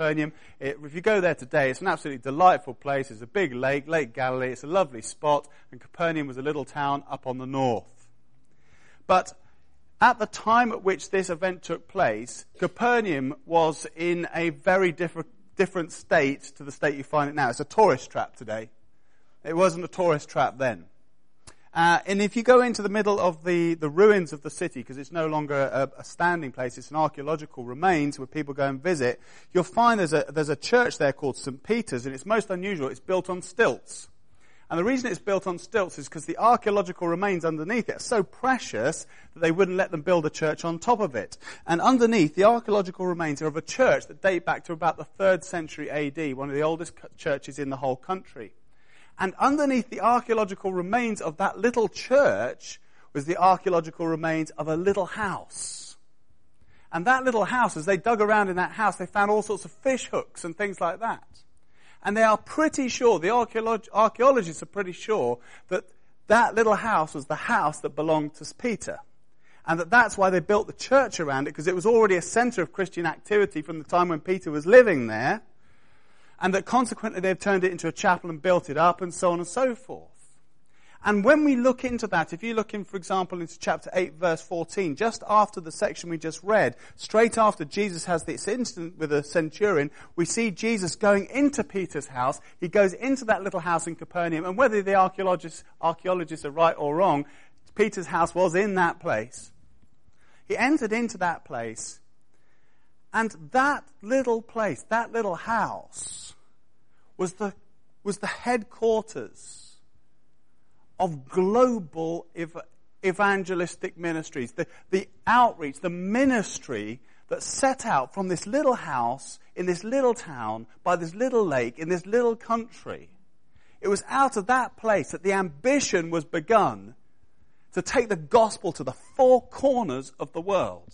Capernaum. If you go there today, it's an absolutely delightful place. It's a big lake, Lake Galilee. It's a lovely spot. And Capernaum was a little town up on the north. But at the time at which this event took place, Capernaum was in a very different state to the state you find it now. It's a tourist trap today. It wasn't a tourist trap then. And if you go into the middle of the ruins of the city, because it's no longer a standing place, it's an archaeological remains where people go and visit, you'll find there's a church there called St. Peter's, and it's most unusual. It's built on stilts. And the reason it's built on stilts is because the archaeological remains underneath it are so precious that they wouldn't let them build a church on top of it. And underneath, the archaeological remains are of a church that date back to about the 3rd century AD, one of the oldest churches in the whole country. And underneath the archaeological remains of that little church was the archaeological remains of a little house. And that little house, as they dug around in that house, they found all sorts of fish hooks and things like that. And they are pretty sure, the archaeologists are pretty sure, that that little house was the house that belonged to Peter. And that's why they built the church around it, because it was already a center of Christian activity from the time when Peter was living there. And that consequently they've turned it into a chapel and built it up and so on and so forth. And when we look into that, if you look in, for example, into chapter 8, verse 14, just after the section we just read, straight after Jesus has this incident with a centurion, we see Jesus going into Peter's house. He goes into that little house in Capernaum, and whether the archaeologists are right or wrong, Peter's house was in that place. He entered into that place, and that little place, that little house, was the headquarters of global evangelistic ministries. The outreach, the ministry that set out from this little house in this little town by this little lake in this little country. It was out of that place that the ambition was begun to take the gospel to the four corners of the world.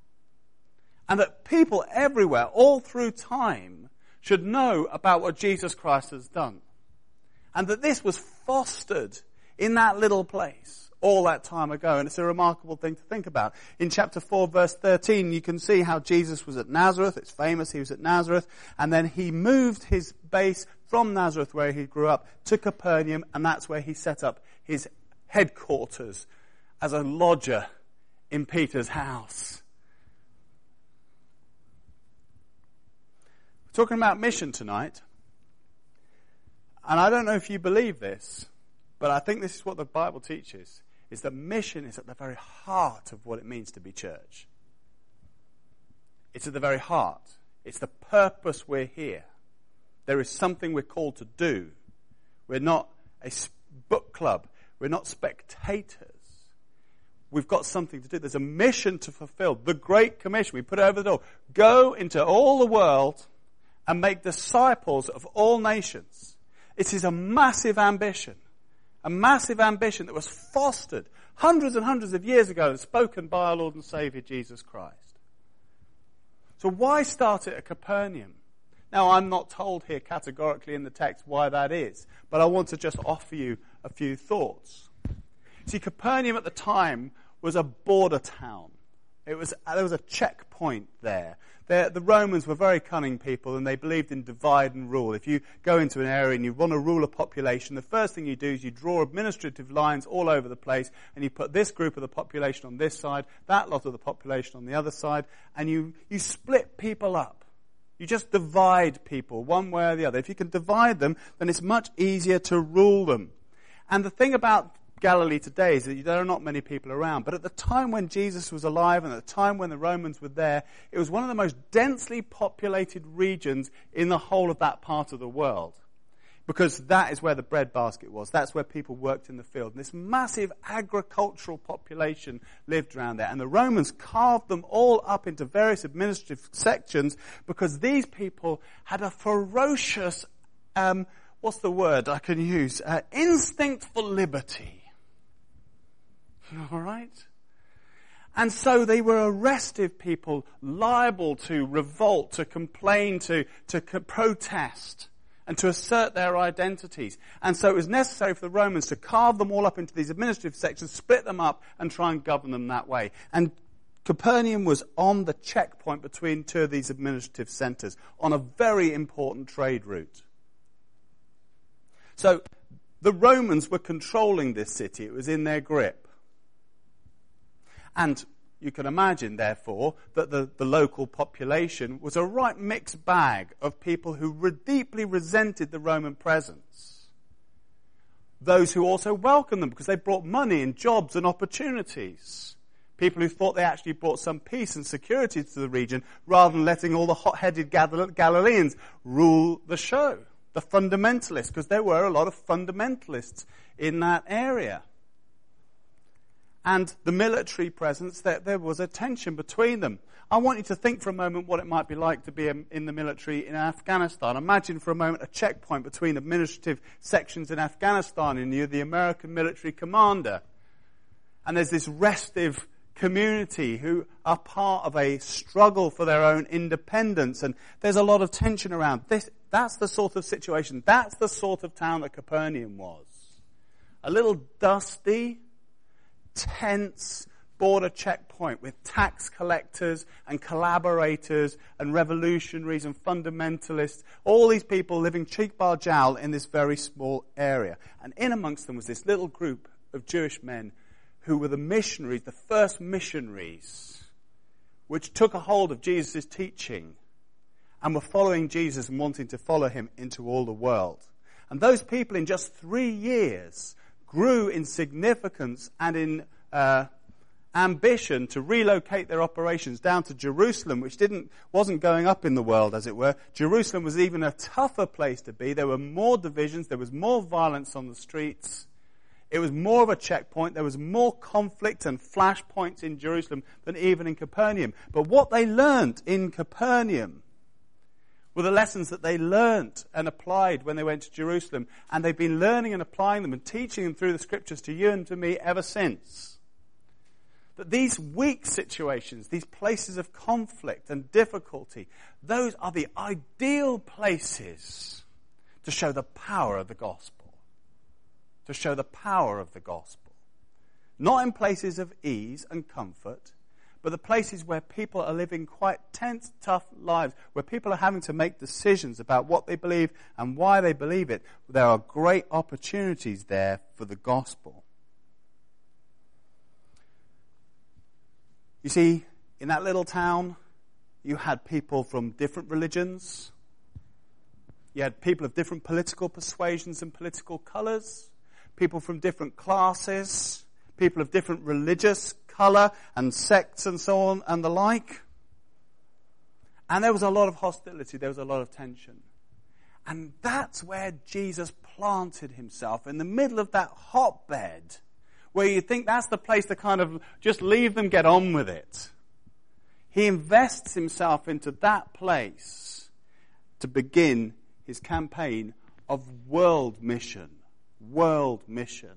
And that people everywhere, all through time, should know about what Jesus Christ has done. And that this was fostered in that little place all that time ago. And it's a remarkable thing to think about. In chapter 4, verse 13, you can see how Jesus was at Nazareth. It's famous he was at Nazareth. And then he moved his base from Nazareth, where he grew up, to Capernaum. And that's where he set up his headquarters as a lodger in Peter's house. We're talking about mission tonight. And I don't know if you believe this, but I think this is what the Bible teaches, is that mission is at the very heart of what it means to be church. It's at the very heart. It's the purpose we're here. There is something we're called to do. We're not a book club. We're not spectators. We've got something to do. There's a mission to fulfill. The Great Commission. We put it over the door. Go into all the world and make disciples of all nations. It is a massive ambition that was fostered hundreds and hundreds of years ago and spoken by our Lord and Saviour Jesus Christ. So why start it at Capernaum? Now, I'm not told here categorically in the text why that is, but I want to just offer you a few thoughts. See, Capernaum at the time was a border town. There was a checkpoint there. The Romans were very cunning people, and they believed in divide and rule. If you go into an area and you want to rule a population, the first thing you do is you draw administrative lines all over the place, and you put this group of the population on this side, that lot of the population on the other side, and you split people up. You just divide people one way or the other. If you can divide them, then it's much easier to rule them. And the thing about Galilee today is that there are not many people around. But at the time when Jesus was alive and at the time when the Romans were there, it was one of the most densely populated regions in the whole of that part of the world. Because that is where the bread basket was. That's where people worked in the field. And this massive agricultural population lived around there. And the Romans carved them all up into various administrative sections because these people had a ferocious, what's the word I can use? Instinct for liberty. All right? And so they were a restive people, liable to revolt, to complain, to protest, and to assert their identities. And so it was necessary for the Romans to carve them all up into these administrative sections, split them up, and try and govern them that way. And Capernaum was on the checkpoint between two of these administrative centres on a very important trade route. So the Romans were controlling this city. It was in their grip. And you can imagine, therefore, that the local population was a right mixed bag of people who deeply resented the Roman presence. Those who also welcomed them because they brought money and jobs and opportunities. People who thought they actually brought some peace and security to the region rather than letting all the hot-headed Galileans rule the show. The fundamentalists, because there were a lot of fundamentalists in that area. And the military presence, there was a tension between them. I want you to think for a moment what it might be like to be in the military in Afghanistan. Imagine for a moment a checkpoint between administrative sections in Afghanistan and you're the American military commander. And there's this restive community who are part of a struggle for their own independence. And there's a lot of tension around this. That's the sort of situation. That's the sort of town that Capernaum was. A little dusty, tense border checkpoint with tax collectors and collaborators and revolutionaries and fundamentalists, all these people living cheek by jowl in this very small area. And in amongst them was this little group of Jewish men who were the missionaries, the first missionaries, which took a hold of Jesus' teaching and were following Jesus and wanting to follow him into all the world. And those people in just 3 years grew in significance and in ambition to relocate their operations down to Jerusalem, which wasn't going up in the world, as it were. Jerusalem was even a tougher place to be. There were more divisions. There was more violence on the streets. It was more of a checkpoint. There was more conflict and flashpoints in Jerusalem than even in Capernaum. But what they learned in Capernaum were the lessons that they learnt and applied when they went to Jerusalem. And they've been learning and applying them and teaching them through the scriptures to you and to me ever since. That these weak situations, these places of conflict and difficulty, those are the ideal places to show the power of the gospel. To show the power of the gospel. Not in places of ease and comfort, but the places where people are living quite tense, tough lives, where people are having to make decisions about what they believe and why they believe it. There are great opportunities there for the gospel. You see, in that little town, you had people from different religions. You had people of different political persuasions and political colours. People from different classes. People of different religious colour and sects and so on and the like. And there was a lot of hostility. There was a lot of tension. And that's where Jesus planted himself, in the middle of that hotbed, where you think that's the place to kind of just leave them get on with it. He invests himself into that place to begin his campaign of world mission. World mission.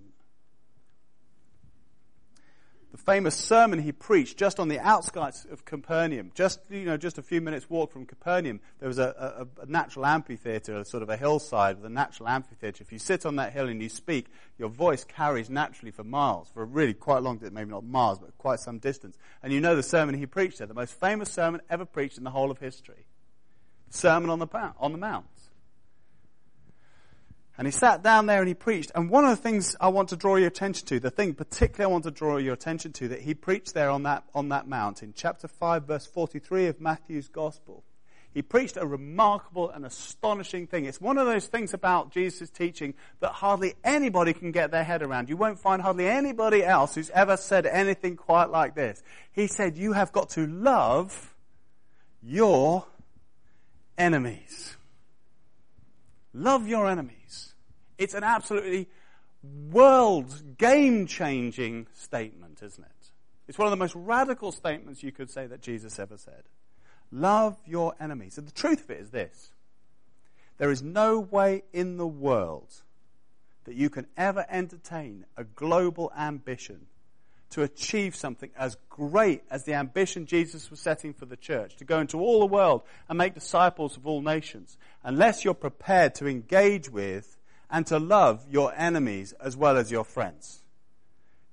The famous sermon he preached just on the outskirts of Capernaum, just a few minutes walk from Capernaum, there was a natural amphitheatre, sort of a hillside with a natural amphitheatre. If you sit on that hill and you speak, your voice carries naturally for miles, for a really quite long, maybe not miles, but quite some distance. And you know the sermon he preached there, the most famous sermon ever preached in the whole of history. Sermon on the Mount. And he sat down there and he preached. And one of the things I want to draw your attention to, the thing particularly I want to draw your attention to, that he preached there on that mount in chapter 5, verse 43 of Matthew's Gospel. He preached a remarkable and astonishing thing. It's one of those things about Jesus' teaching that hardly anybody can get their head around. You won't find hardly anybody else who's ever said anything quite like this. He said, you have got to love your enemies. Love your enemies. It's an absolutely world game-changing statement, isn't it? It's one of the most radical statements you could say that Jesus ever said. Love your enemies. And the truth of it is this. There is no way in the world that you can ever entertain a global ambition to achieve something as great as the ambition Jesus was setting for the church, to go into all the world and make disciples of all nations, unless you're prepared to engage with and to love your enemies as well as your friends.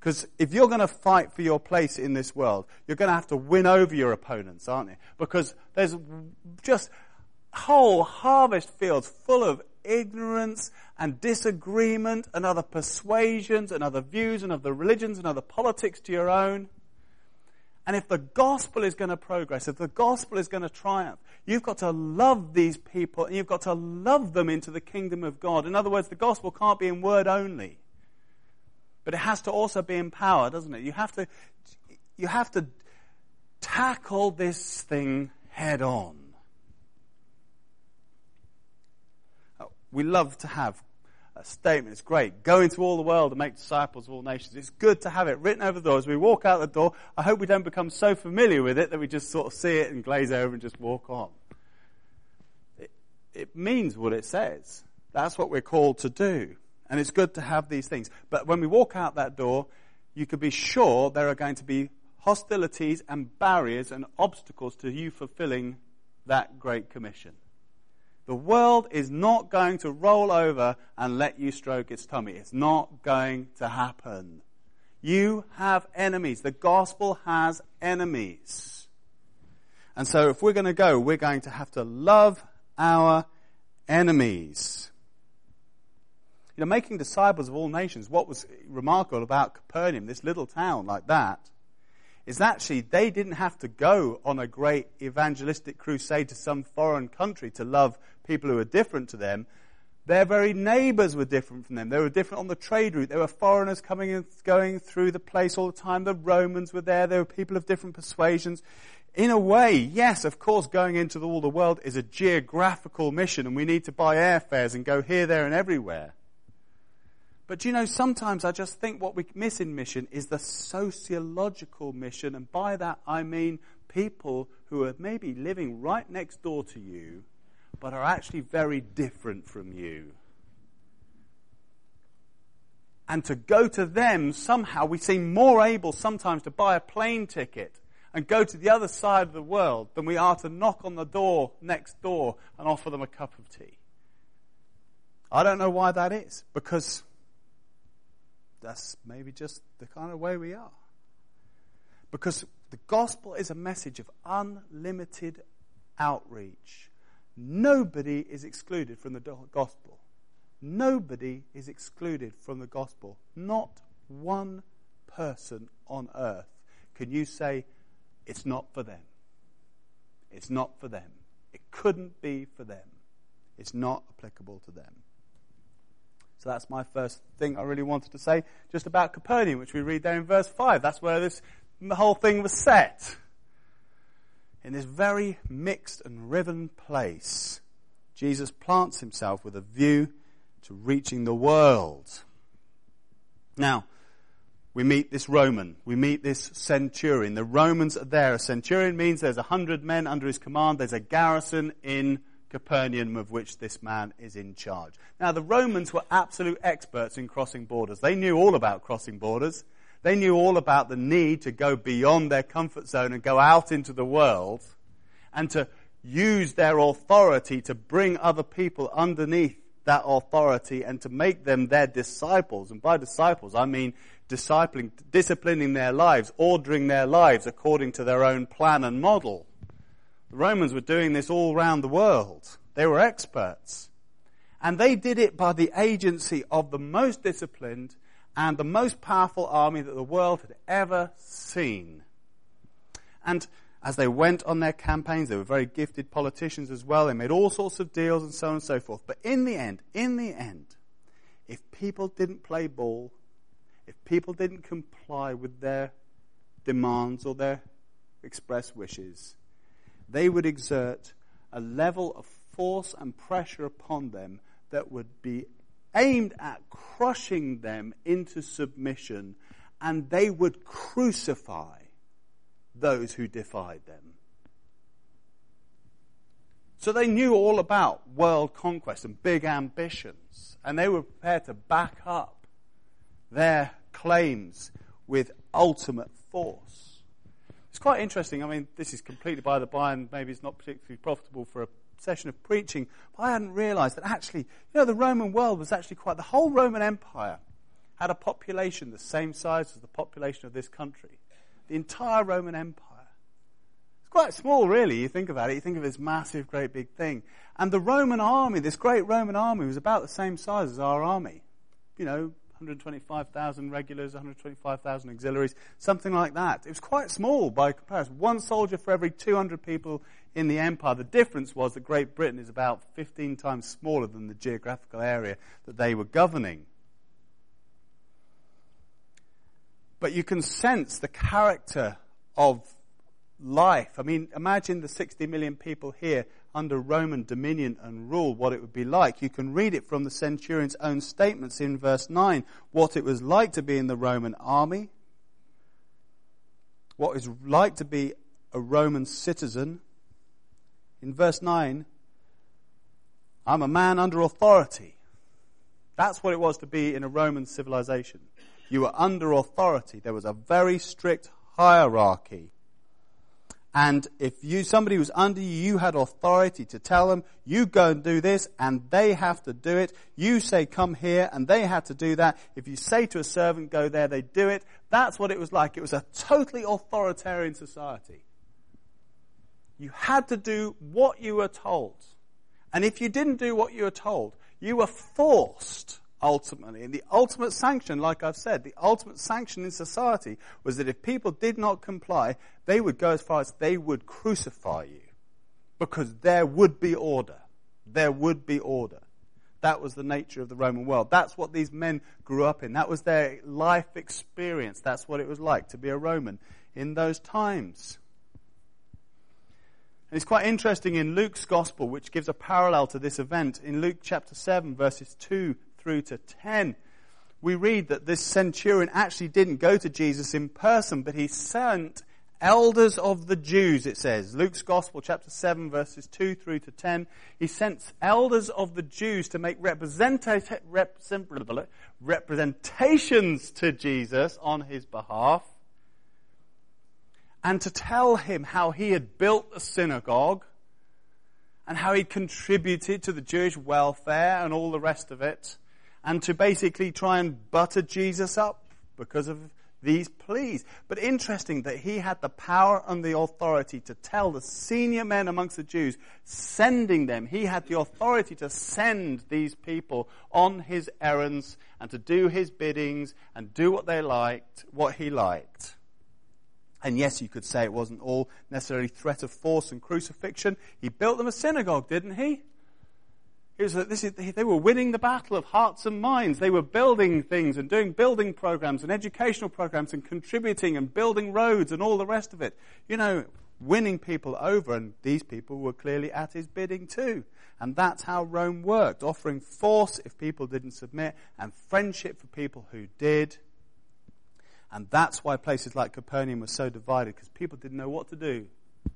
Because if you're going to fight for your place in this world, you're going to have to win over your opponents, aren't you? Because there's just whole harvest fields full of ignorance and disagreement and other persuasions and other views and other religions and other politics to your own. And if the gospel is going to progress, if the gospel is going to triumph, you've got to love these people and you've got to love them into the kingdom of God. In other words, the gospel can't be in word only. But it has to also be in power, doesn't it? You have to tackle this thing head on. We love to have a statement. It's great. Go into all the world and make disciples of all nations. It's good to have it written over the door. As we walk out the door, I hope we don't become so familiar with it that we just sort of see it and glaze over and just walk on. It means what it says. That's what we're called to do. And it's good to have these things. But when we walk out that door, you can be sure there are going to be hostilities and barriers and obstacles to you fulfilling that great commission. The world is not going to roll over and let you stroke its tummy. It's not going to happen. You have enemies. The gospel has enemies. And so if we're going to go, we're going to have to love our enemies. You know, making disciples of all nations, what was remarkable about Capernaum, this little town like that, is actually they didn't have to go on a great evangelistic crusade to some foreign country to love people who were different to them. Their very neighbours were different from them. They were different on the trade route. There were foreigners coming and going through the place all the time. The Romans were there. There were people of different persuasions. In a way, yes, of course, going into all the world is a geographical mission, and we need to buy airfares and go here, there, and everywhere. But you know, sometimes I just think what we miss in mission is the sociological mission, and by that I mean people who are maybe living right next door to you, but are actually very different from you. And to go to them, somehow we seem more able sometimes to buy a plane ticket and go to the other side of the world than we are to knock on the door next door and offer them a cup of tea. I don't know why that is, because that's maybe just the kind of way we are. Because the gospel is a message of unlimited outreach. Nobody is excluded from the gospel. Nobody is excluded from the gospel. Not one person on earth can you say, it's not for them. It's not for them. It couldn't be for them. It's not applicable to them. So that's my first thing I really wanted to say just about Capernaum, which we read there in verse 5. That's where the whole thing was set. In this very mixed and riven place, Jesus plants himself with a view to reaching the world. Now, we meet this Roman. We meet this centurion. The Romans are there. A centurion means there's 100 men under his command. There's a garrison in Capernaum of which this man is in charge. Now, the Romans were absolute experts in crossing borders. They knew all about crossing borders. They knew all about the need to go beyond their comfort zone and go out into the world and to use their authority to bring other people underneath that authority and to make them their disciples. And by disciples, I mean disciplining their lives, ordering their lives according to their own plan and model. The Romans were doing this all around the world. They were experts. And they did it by the agency of the most disciplined and the most powerful army that the world had ever seen. And as they went on their campaigns, they were very gifted politicians as well. They made all sorts of deals and so on and so forth. But in the end, if people didn't play ball, if people didn't comply with their demands or their express wishes, they would exert a level of force and pressure upon them that would be aimed at crushing them into submission, and they would crucify those who defied them. So they knew all about world conquest and big ambitions, and they were prepared to back up their claims with ultimate force. It's quite interesting. I mean, this is completely by the by, and maybe it's not particularly profitable for a session of preaching, but I hadn't realized that actually, the Roman world was actually the whole Roman Empire had a population the same size as the population of this country. The entire Roman Empire. It's quite small, really, you think about it. You think of this massive, great big thing. And the Roman army, this great Roman army, was about the same size as our army. 125,000 regulars, 125,000 auxiliaries, something like that. It was quite small by comparison. One soldier for every 200 people in the empire. The difference was that Great Britain is about 15 times smaller than the geographical area that they were governing. But you can sense the character of life. I mean, imagine the 60 million people here under Roman dominion and rule, what it would be like. You can read it from the centurion's own statements in verse 9, what it was like to be in the Roman army, what it was like to be a Roman citizen. In verse 9, I'm a man under authority. That's what it was to be in a Roman civilization. You were under authority. There was a very strict hierarchy. And if somebody was under you, you had authority to tell them, you go and do this, and they have to do it. You say, come here, and they had to do that. If you say to a servant, go there, they do it. That's what it was like. It was a totally authoritarian society. You had to do what you were told. And if you didn't do what you were told, you were forced, ultimately. And the ultimate sanction, like I've said, the ultimate sanction in society was that if people did not comply, they would go as far as they would crucify you. Because there would be order. There would be order. That was the nature of the Roman world. That's what these men grew up in. That was their life experience. That's what it was like to be a Roman in those times. And it's quite interesting in Luke's Gospel, which gives a parallel to this event. In Luke chapter 7, verses 2 through to 10, we read that this centurion actually didn't go to Jesus in person, but he sent elders of the Jews, it says. Luke's Gospel, chapter 7, verses 2 through to 10. He sent elders of the Jews to make representations to Jesus on his behalf, and to tell him how he had built a synagogue, and how he contributed to the Jewish welfare and all the rest of it, and to basically try and butter Jesus up because of these pleas. But interesting that he had the power and the authority to tell the senior men amongst the Jews, sending them. He had the authority to send these people on his errands and to do his biddings and do what they liked, what he liked. And yes, you could say it wasn't all necessarily threat of force and crucifixion. He built them a synagogue, didn't he? They were winning the battle of hearts and minds. They were building things and doing building programs and educational programs and contributing and building roads and all the rest of it. Winning people over, and these people were clearly at his bidding too. And that's how Rome worked, offering force if people didn't submit and friendship for people who did. And that's why places like Capernaum were so divided, because people didn't know what to do.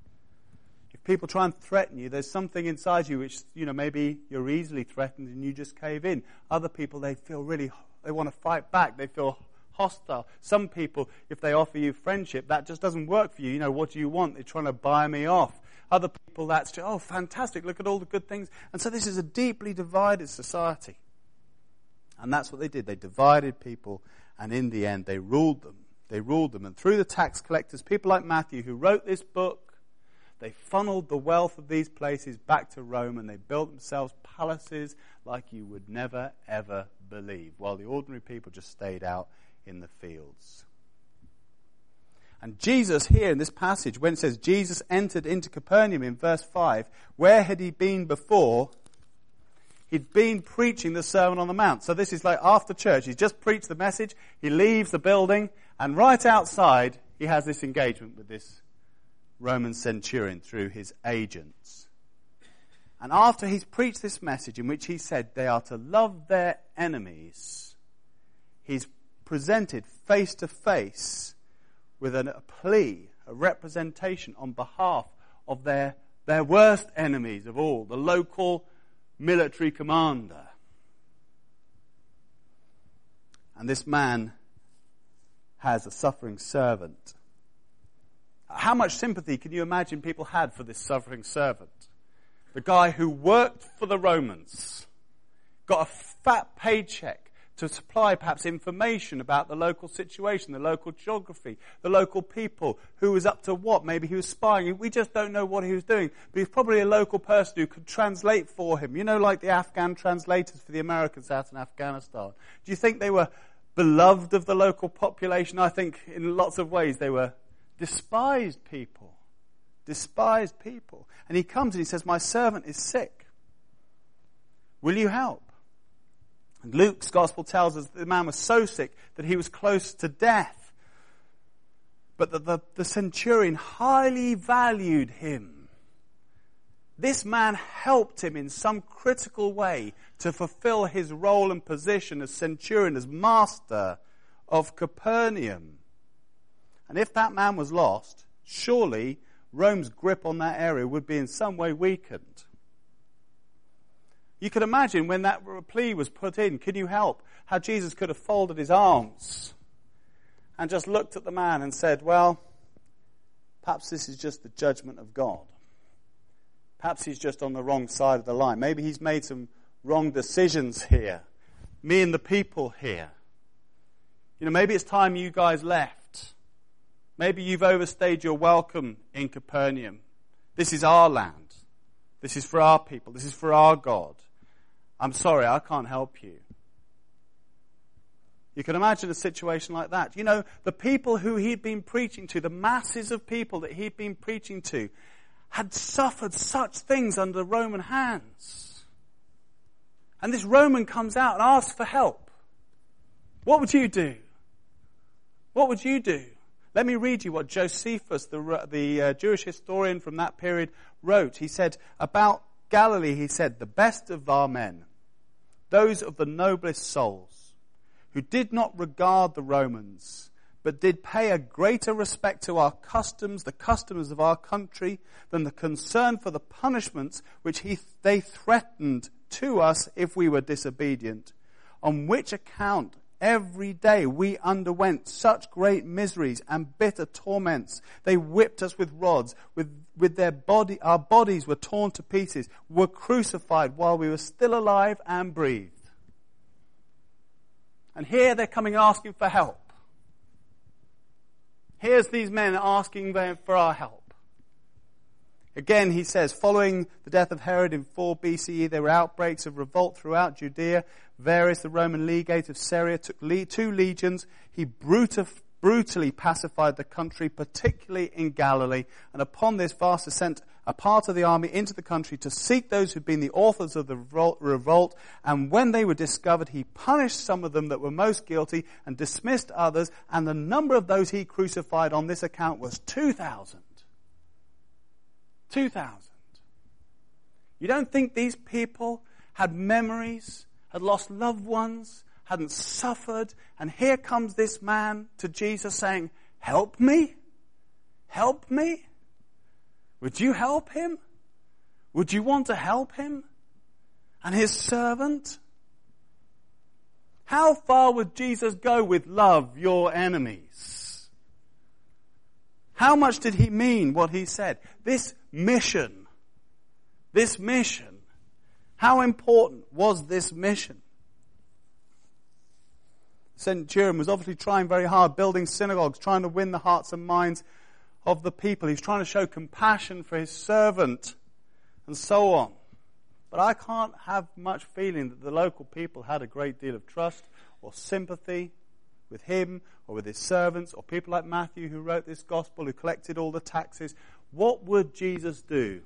If people try and threaten you, there's something inside you which, maybe you're easily threatened and you just cave in. Other people, they want to fight back. They feel hostile. Some people, if they offer you friendship, that just doesn't work for you. What do you want? They're trying to buy me off. Other people, that's just, oh, fantastic, look at all the good things. And so this is a deeply divided society. And that's what they did. They divided people, and in the end, they ruled them. They ruled them. And through the tax collectors, people like Matthew, who wrote this book, they funneled the wealth of these places back to Rome, and they built themselves palaces like you would never, ever believe, while the ordinary people just stayed out in the fields. And Jesus here in this passage, when it says Jesus entered into Capernaum in verse 5, where had he been before? He'd been preaching the Sermon on the Mount. So this is like after church. He's just preached the message. He leaves the building, and right outside, he has this engagement with this Roman centurion through his agents. And after he's preached this message in which he said they are to love their enemies, he's presented face to face with a plea, a representation on behalf of their worst enemies of all, the local military commander. And this man has a suffering servant. How much sympathy can you imagine people had for this suffering servant? The guy who worked for the Romans, got a fat paycheck to supply perhaps information about the local situation, the local geography, the local people, who was up to what. Maybe he was spying. We just don't know what he was doing. But he's probably a local person who could translate for him. You know, like the Afghan translators for the Americans out in Afghanistan. Do you think they were beloved of the local population? I think in lots of ways they were despised people. Despised people. And he comes and he says, my servant is sick. Will you help? And Luke's gospel tells us that the man was so sick that he was close to death. But that the centurion highly valued him. This man helped him in some critical way to fulfill his role and position as centurion, as master of Capernaum. And if that man was lost, surely Rome's grip on that area would be in some way weakened. You could imagine when that plea was put in, can you help, how Jesus could have folded his arms and just looked at the man and said, well, perhaps this is just the judgment of God. Perhaps he's just on the wrong side of the line. Maybe he's made some wrong decisions here. Me and the people here. You know, maybe it's time you guys left. Maybe you've overstayed your welcome in Capernaum. This is our land. This is for our people. This is for our God. I'm sorry, I can't help you. You can imagine a situation like that. You know, the people who he'd been preaching to, the masses of people that he'd been preaching to, had suffered such things under Roman hands. And this Roman comes out and asks for help. What would you do? What would you do? Let me read you what Josephus, the Jewish historian from that period, wrote. He said, about Galilee, he said, the best of our men, those of the noblest souls, who did not regard the Romans, but did pay a greater respect to our customs, the customs of our country, than the concern for the punishments which they threatened to us if we were disobedient, on which account every day we underwent such great miseries and bitter torments. They whipped us with rods, our bodies were torn to pieces, were crucified while we were still alive and breathed. And here they're coming asking for help. Here's these men asking for our help. Again, he says, following the death of Herod in 4 BCE, there were outbreaks of revolt throughout Judea. Varus, the Roman legate of Syria, took 2 legions. He brutally pacified the country, particularly in Galilee. And upon this, Varus sent a part of the army into the country to seek those who'd been the authors of the revolt. And when they were discovered, he punished some of them that were most guilty and dismissed others. And the number of those he crucified on this account was 2,000. 2,000. You don't think these people had memories, had lost loved ones, hadn't suffered, and here comes this man to Jesus saying, help me? Help me? Would you help him? Would you want to help him? And his servant? How far would Jesus go with love your enemies? How much did he mean what he said? This mission, how important was this mission? The centurion was obviously trying very hard, building synagogues, trying to win the hearts and minds of the people. He's trying to show compassion for his servant and so on. But I can't have much feeling that the local people had a great deal of trust or sympathy with him or with his servants or people like Matthew who wrote this gospel, who collected all the taxes. What would Jesus do?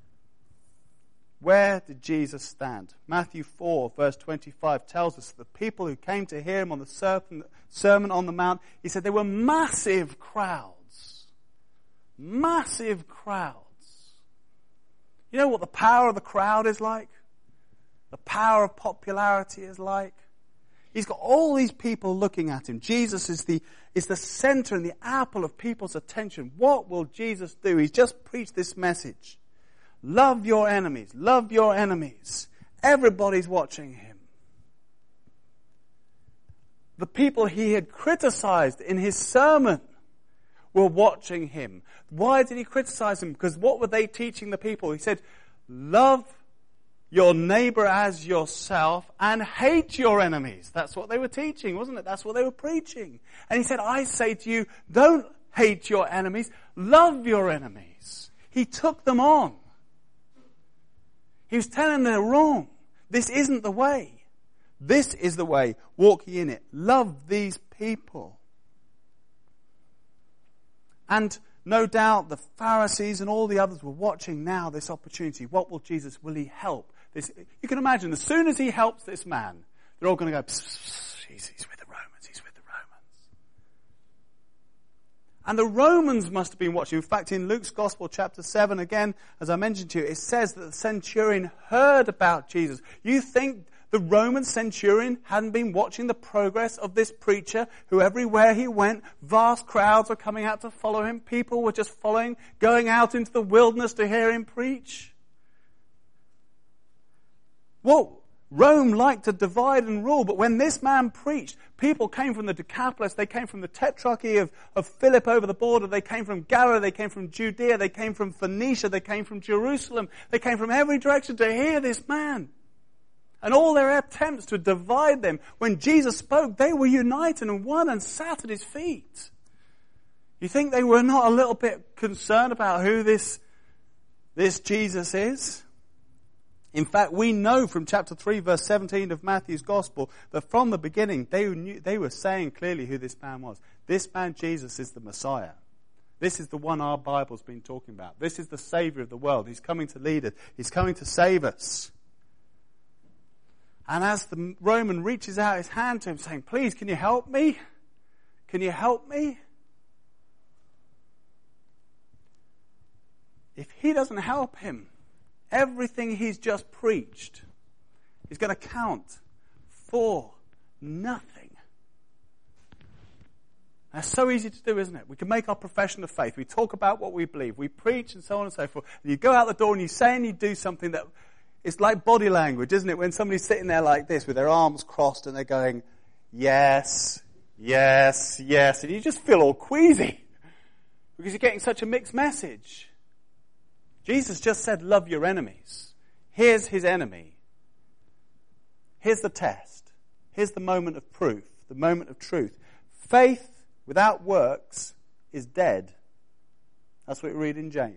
Where did Jesus stand? Matthew 4 verse 25 tells us that the people who came to hear him on the Sermon on the Mount, he said they were massive crowds. Massive crowds. You know what the power of the crowd is like? The power of popularity is like? He's got all these people looking at him. Jesus is the center and the apple of people's attention. What will Jesus do? He's just preached this message. Love your enemies. Love your enemies. Everybody's watching him. The people he had criticized in his sermon were watching him. Why did he criticize them? Because what were they teaching the people? He said, love your neighbor as yourself and hate your enemies. That's what they were teaching, wasn't it? That's what they were preaching. And he said, I say to you, don't hate your enemies, love your enemies. He took them on. He was telling them they're wrong. This isn't the way. This is the way. Walk ye in it. Love these people. And no doubt the Pharisees and all the others were watching now this opportunity. Will he help? You can imagine, as soon as he helps this man, they're all going to go, pss, pss, he's with the Romans, he's with the Romans. And the Romans must have been watching. In fact, in Luke's Gospel, chapter 7, again, as I mentioned to you, it says that the centurion heard about Jesus. You think the Roman centurion hadn't been watching the progress of this preacher who everywhere he went, vast crowds were coming out to follow him. People were just following, going out into the wilderness to hear him preach. Well, Rome liked to divide and rule, but when this man preached, people came from the Decapolis, they came from the Tetrarchy of Philip over the border, they came from Galilee, they came from Judea, they came from Phoenicia, they came from Jerusalem, they came from every direction to hear this man. And all their attempts to divide them, when Jesus spoke, they were united and one and sat at his feet. You think they were not a little bit concerned about who this Jesus is? In fact, we know from chapter 3, verse 17 of Matthew's Gospel, that from the beginning they were saying clearly who this man was. This man, Jesus, is the Messiah. This is the one our Bible's been talking about. This is the Savior of the world. He's coming to lead us. He's coming to save us. And as the Roman reaches out his hand to him saying, please, can you help me? Can you help me? If he doesn't help him, everything he's just preached is going to count for nothing. That's so easy to do, isn't it? We can make our profession of faith. We talk about what we believe. We preach and so on and so forth. And you go out the door and you say and you do something that it's like body language, isn't it? When somebody's sitting there like this with their arms crossed and they're going, yes, yes, yes. And you just feel all queasy because you're getting such a mixed message. Jesus just said, love your enemies. Here's his enemy. Here's the test. Here's the moment of proof, the moment of truth. Faith without works is dead. That's what we read in James.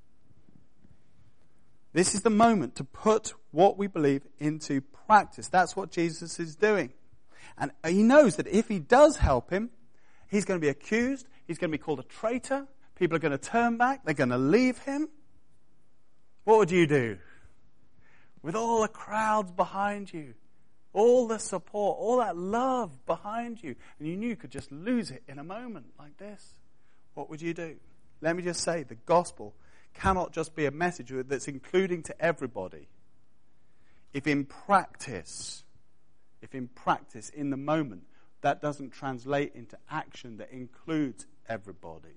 This is the moment to put what we believe into practice. That's what Jesus is doing. And he knows that if he does help him, he's going to be accused. He's going to be called a traitor. People are going to turn back. They're going to leave him. What would you do? With all the crowds behind you, all the support, all that love behind you, and you knew you could just lose it in a moment like this, what would you do? Let me just say, the gospel cannot just be a message that's including to everybody. If in practice, in the moment, that doesn't translate into action that includes everybody.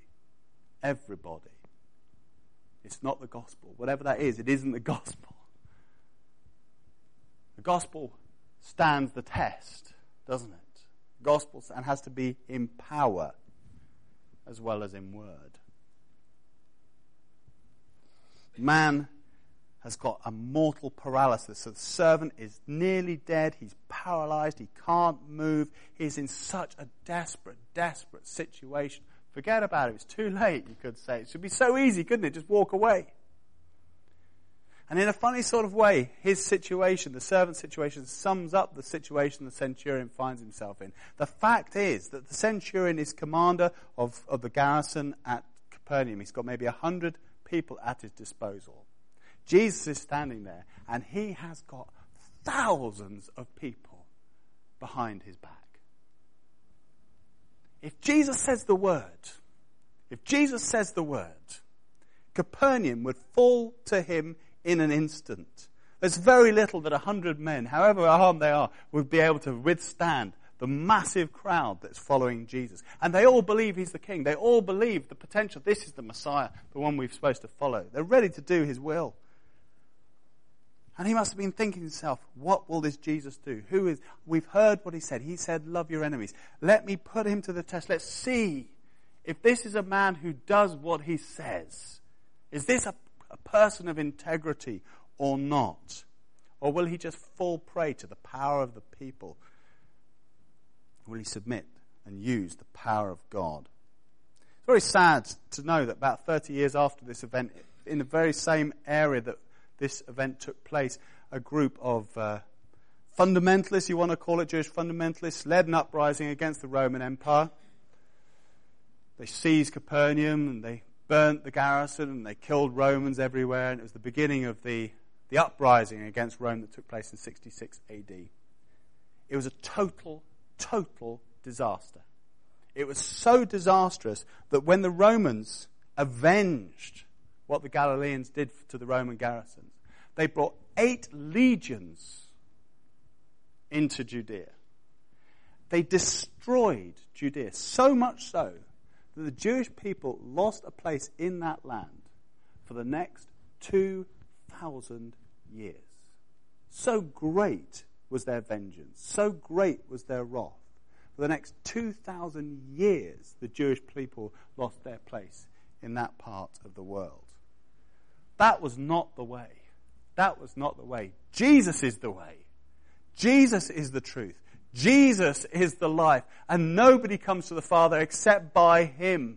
It's not the gospel. Whatever that is, it isn't the gospel. The gospel stands the test, doesn't it? The gospel and has to be in power as well as in word. Man has got a mortal paralysis. So the servant is nearly dead. He's paralyzed. He can't move. He's in such a desperate situation. Forget about it. It's too late, you could say. It should be so easy, couldn't it? Just walk away. And in a funny sort of way, his situation, the servant's situation, sums up the situation the centurion finds himself in. The fact is that the centurion is commander of the garrison at Capernaum. He's got maybe 100 people at his disposal. Jesus is standing there, and he has got thousands of people behind his back. If Jesus says the word, Capernaum would fall to him in an instant. There's very little that 100 men, however armed they are, would be able to withstand the massive crowd that's following Jesus. And they all believe he's the king. They all believe the potential. This is the Messiah, the one we're supposed to follow. They're ready to do his will. And he must have been thinking to himself, what will this Jesus do? We've heard what he said. He said, love your enemies. Let me put him to the test. Let's see if this is a man who does what he says. Is this a person of integrity or not? Or will he just fall prey to the power of the people? Will he submit and use the power of God? It's very sad to know that about 30 years after this event, in the very same area that this event took place, a group of fundamentalists, you want to call it, Jewish fundamentalists, led an uprising against the Roman Empire. They seized Capernaum and they burnt the garrison and they killed Romans everywhere, and it was the beginning of the uprising against Rome that took place in 66 AD. It was a total disaster. It was so disastrous that when the Romans avenged what the Galileans did to the Roman garrisons, they brought 8 legions into Judea. They destroyed Judea, so much so that the Jewish people lost a place in that land for the next 2,000 years. So great was their vengeance, so great was their wrath. For the next 2,000 years, the Jewish people lost their place in that part of the world. That was not the way. That was not the way. Jesus is the way. Jesus is the truth. Jesus is the life. And nobody comes to the Father except by him.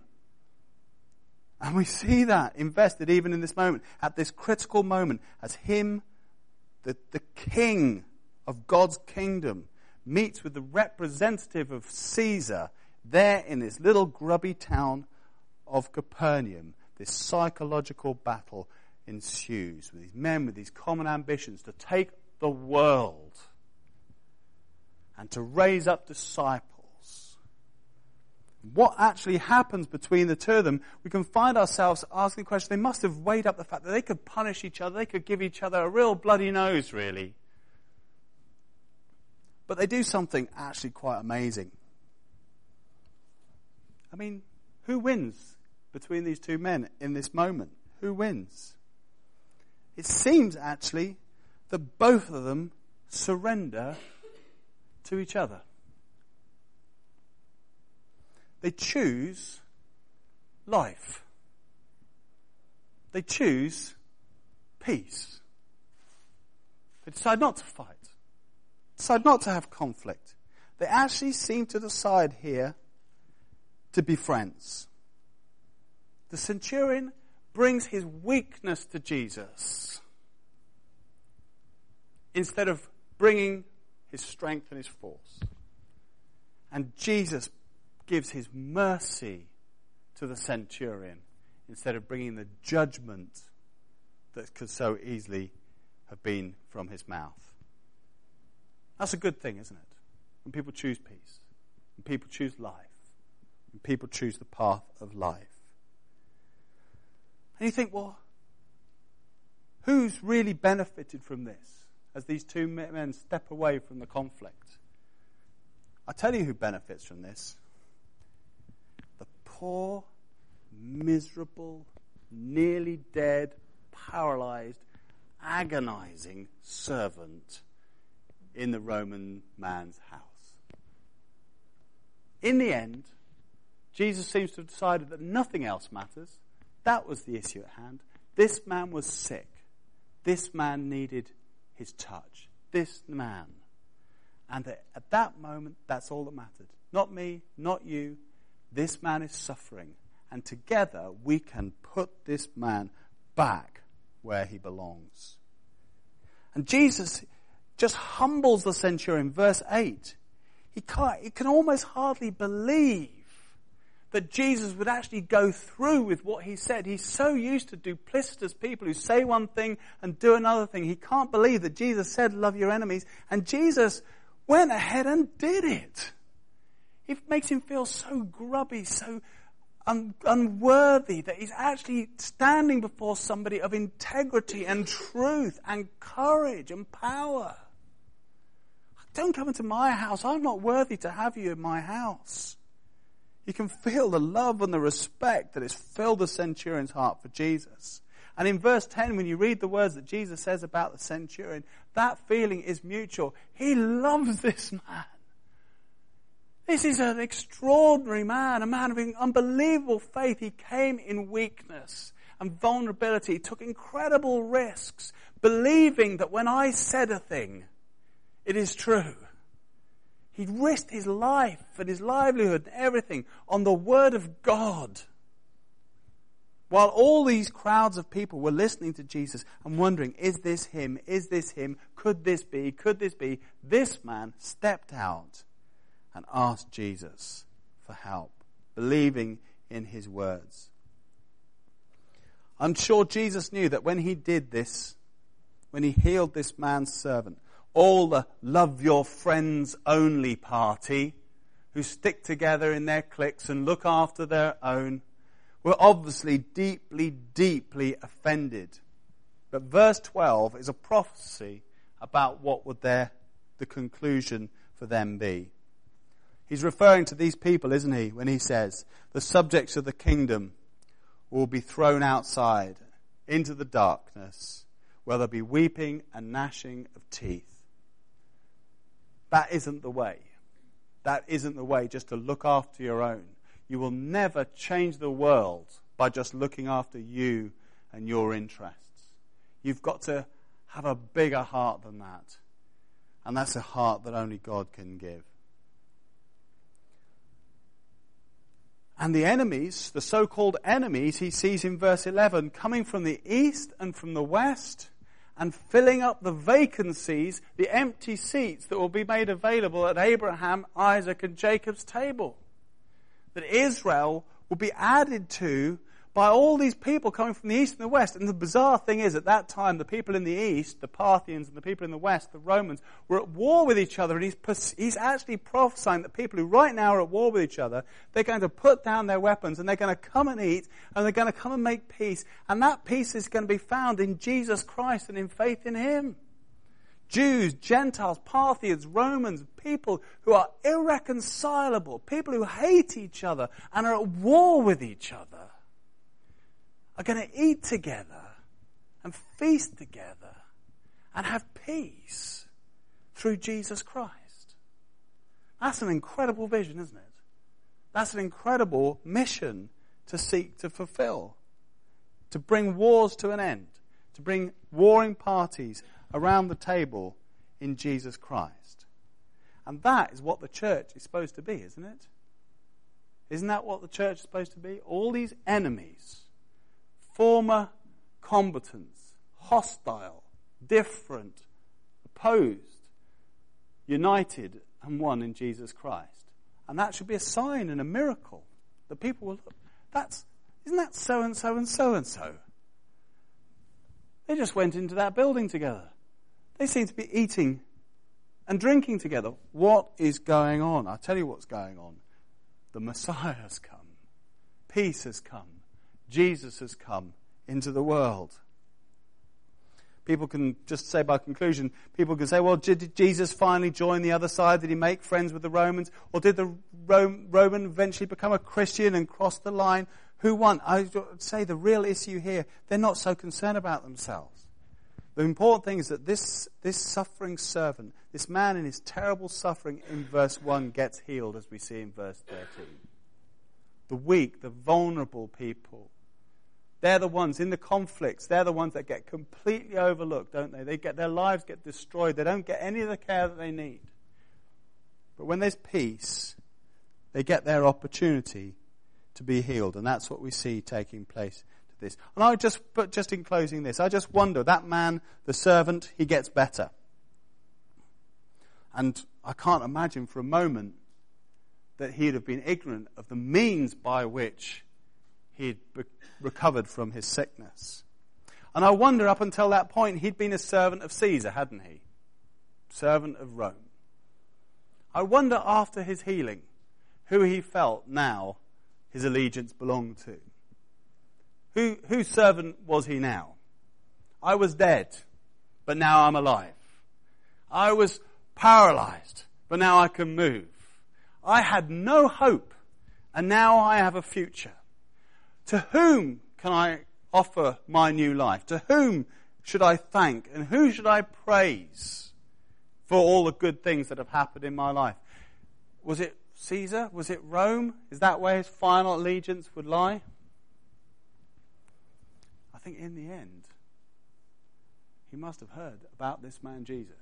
And we see that invested even in this moment, at this critical moment, as him, the king of God's kingdom, meets with the representative of Caesar there in this little grubby town of Capernaum. This psychological battle ensues with these men with these common ambitions to take the world and to raise up disciples. What actually happens between the two of them, we can find ourselves asking the question, they must have weighed up the fact that they could punish each other, they could give each other a real bloody nose, really. But they do something actually quite amazing. I mean, who wins between these two men in this moment? Who wins? It seems actually that both of them surrender to each other. They choose life. They choose peace. They decide not to fight. Decide not to have conflict. They actually seem to decide here to be friends. The centurion brings his weakness to Jesus instead of bringing his strength and his force. And Jesus gives his mercy to the centurion instead of bringing the judgment that could so easily have been from his mouth. That's a good thing, isn't it? When people choose peace, when people choose life, when people choose the path of life. And you think, well, who's really benefited from this as these two men step away from the conflict? I'll tell you who benefits from this. The poor, miserable, nearly dead, paralyzed, agonizing servant in the Roman man's house. In the end, Jesus seems to have decided that nothing else matters. That was the issue at hand. This man was sick. This man needed his touch. This man. And at that moment, that's all that mattered. Not me, not you. This man is suffering. And together, we can put this man back where he belongs. And Jesus just humbles the centurion. Verse 8. He can almost hardly believe that Jesus would actually go through with what he said. He's so used to duplicitous people who say one thing and do another thing. He can't believe that Jesus said, love your enemies. And Jesus went ahead and did it. It makes him feel so grubby, so unworthy, that he's actually standing before somebody of integrity and truth and courage and power. Don't come into my house. I'm not worthy to have you in my house. You can feel the love and the respect that has filled the centurion's heart for Jesus. And in verse 10, when you read the words that Jesus says about the centurion, that feeling is mutual. He loves this man. This is an extraordinary man, a man of unbelievable faith. He came in weakness and vulnerability, took incredible risks, believing that when I said a thing, it is true. He'd risked his life and his livelihood and everything on the word of God. While all these crowds of people were listening to Jesus and wondering, is this him? Is this him? Could this be? Could this be? This man stepped out and asked Jesus for help, believing in his words. I'm sure Jesus knew that when he did this, when he healed this man's servant, all the love your friends only party, who stick together in their cliques and look after their own, were obviously deeply, deeply offended. But verse 12 is a prophecy about what would the conclusion for them be. He's referring to these people, isn't he, when he says, the subjects of the kingdom will be thrown outside into the darkness, where there'll be weeping and gnashing of teeth. That isn't the way. That isn't the way just to look after your own. You will never change the world by just looking after you and your interests. You've got to have a bigger heart than that. And that's a heart that only God can give. And the enemies, the so-called enemies, he sees in verse 11, coming from the east and from the west, and filling up the vacancies, the empty seats that will be made available at Abraham, Isaac, and Jacob's table. That Israel will be added to by all these people coming from the east and the west. And the bizarre thing is, at that time, the people in the east, the Parthians, and the people in the west, the Romans, were at war with each other. And he's actually prophesying that people who right now are at war with each other, they're going to put down their weapons and they're going to come and eat and they're going to come and make peace. And that peace is going to be found in Jesus Christ and in faith in him. Jews, Gentiles, Parthians, Romans, people who are irreconcilable, people who hate each other and are at war with each other, are going to eat together and feast together and have peace through Jesus Christ. That's an incredible vision, isn't it? That's an incredible mission to seek to fulfill, to bring wars to an end, to bring warring parties around the table in Jesus Christ. And that is what the church is supposed to be, isn't it? Isn't that what the church is supposed to be? All these enemies, former combatants, hostile, different, opposed, united and one in Jesus Christ. And that should be a sign and a miracle that people will look. Isn't that so-and-so and so-and-so? They just went into that building together. They seem to be eating and drinking together. What is going on? I'll tell you what's going on. The Messiah has come. Peace has come. Jesus has come into the world. People can just say by conclusion, people can say, well, did Jesus finally join the other side? Did he make friends with the Romans? Or did the Roman eventually become a Christian and cross the line? Who won? I would say the real issue here, they're not so concerned about themselves. The important thing is that this suffering servant, this man in his terrible suffering in verse 1 gets healed, as we see in verse 13. The weak, the vulnerable people, they're the ones in the conflicts, they're the ones that get completely overlooked, don't they? Their lives get destroyed. They don't get any of the care that they need. But when there's peace, they get their opportunity to be healed. And that's what we see taking place to this. And just in closing this, I just wonder, that man, the servant, he gets better. And I can't imagine for a moment that he'd have been ignorant of the means by which he'd recovered from his sickness. And I wonder, up until that point, he'd been a servant of Caesar, hadn't he? Servant of Rome. I wonder, after his healing, who he felt now his allegiance belonged to. Whose servant was he now? I was dead, but now I'm alive. I was paralyzed, but now I can move. I had no hope, and now I have a future. To whom can I offer my new life? To whom should I thank, and who should I praise for all the good things that have happened in my life? Was it Caesar? Was it Rome? Is that where his final allegiance would lie? I think in the end, he must have heard about this man Jesus.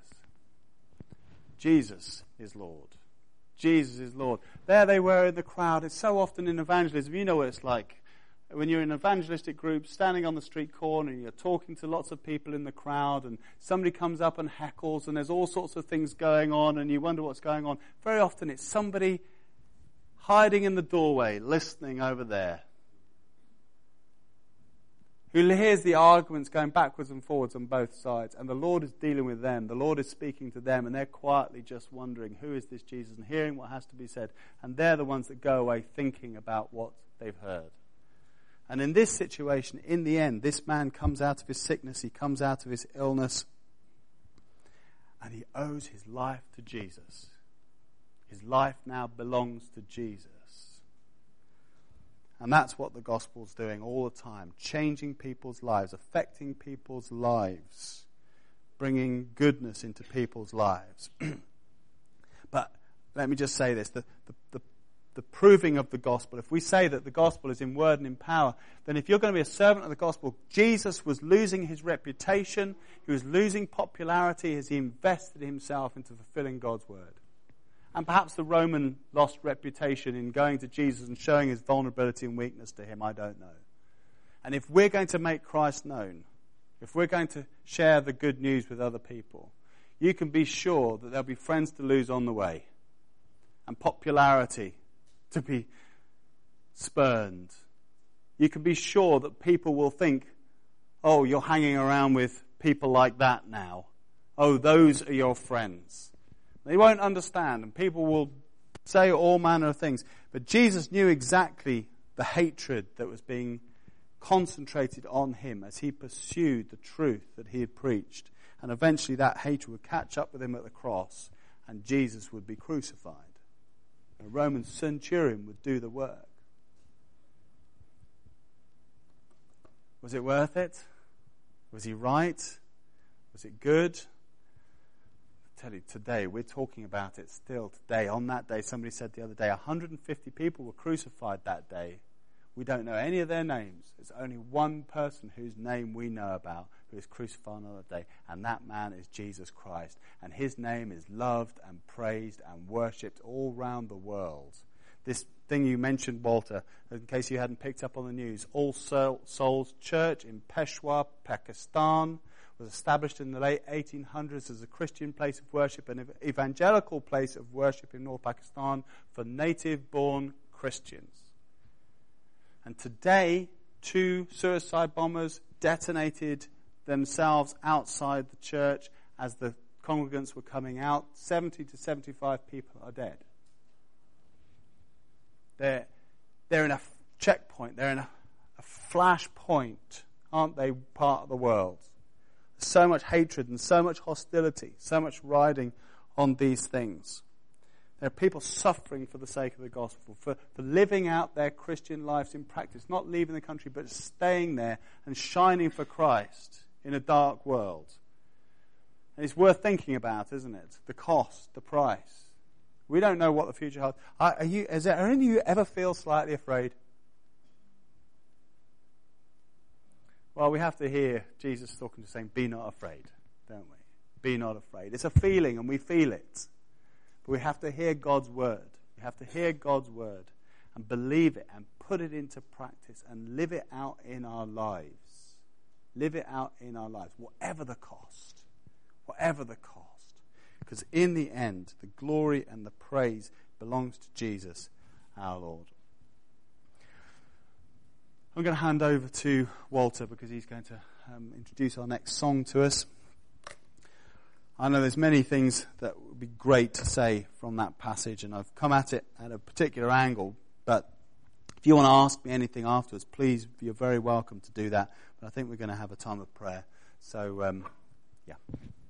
Jesus is Lord. Jesus is Lord. There they were in the crowd. It's so often in evangelism. You know what it's like. When you're in an evangelistic group, standing on the street corner, and you're talking to lots of people in the crowd, and somebody comes up and heckles, and there's all sorts of things going on, and you wonder what's going on. Very often it's somebody hiding in the doorway, listening over there, who hears the arguments going backwards and forwards on both sides, and the Lord is dealing with them. The Lord is speaking to them, and they're quietly just wondering, who is this Jesus, and hearing what has to be said. And they're the ones that go away thinking about what they've heard. And in this situation, in the end, this man comes out of his sickness, he comes out of his illness, and he owes his life to Jesus. His life now belongs to Jesus. And that's what the gospel's doing all the time, changing people's lives, affecting people's lives, bringing goodness into people's lives. But let me just say this, the proving of the gospel, if we say that the gospel is in word and in power, then if you're going to be a servant of the gospel, Jesus was losing his reputation, he was losing popularity as he invested himself into fulfilling God's word. And perhaps the Roman lost reputation in going to Jesus and showing his vulnerability and weakness to him, I don't know. And if we're going to make Christ known, if we're going to share the good news with other people, you can be sure that there'll be friends to lose on the way, and popularity to be spurned. You can be sure that people will think, oh, you're hanging around with people like that now. Oh, those are your friends. They won't understand, and people will say all manner of things. But Jesus knew exactly the hatred that was being concentrated on him as he pursued the truth that he had preached. And eventually that hatred would catch up with him at the cross, and Jesus would be crucified. A Roman centurion would do the work. Was it worth it? Was he right? Was it good? I tell you, today, we're talking about it still today. On that day, somebody said the other day, 150 people were crucified that day. We don't know any of their names. There's only one person whose name we know about who is crucified on another day, and that man is Jesus Christ. And his name is loved and praised and worshipped all round the world. This thing you mentioned, Walter, in case you hadn't picked up on the news, All Souls Church in Peshawar, Pakistan, was established in the late 1800s as a Christian place of worship, an evangelical place of worship in North Pakistan for native-born Christians. And today, 2 suicide bombers detonated themselves outside the church as the congregants were coming out. 70 to 75 people are dead. They're in a checkpoint. They're in a flash point, aren't they, part of the world? There's so much hatred and so much hostility, so much riding on these things. There are people suffering for the sake of the gospel, for living out their Christian lives in practice, not leaving the country, but staying there and shining for Christ in a dark world. And it's worth thinking about, isn't it? The cost, the price. We don't know what the future holds. Are any of you ever feel slightly afraid? Well, we have to hear Jesus talking to saying, be not afraid, don't we? Be not afraid. It's a feeling and we feel it. But we have to hear God's word. We have to hear God's word and believe it and put it into practice and live it out in our lives. Live it out in our lives, whatever the cost. Whatever the cost. Because in the end, the glory and the praise belongs to Jesus, our Lord. I'm going to hand over to Walter because he's going to introduce our next song to us. I know there's many things that would be great to say from that passage, and I've come at it at a particular angle, but if you want to ask me anything afterwards, please, you're very welcome to do that. But I think we're going to have a time of prayer. So, yeah.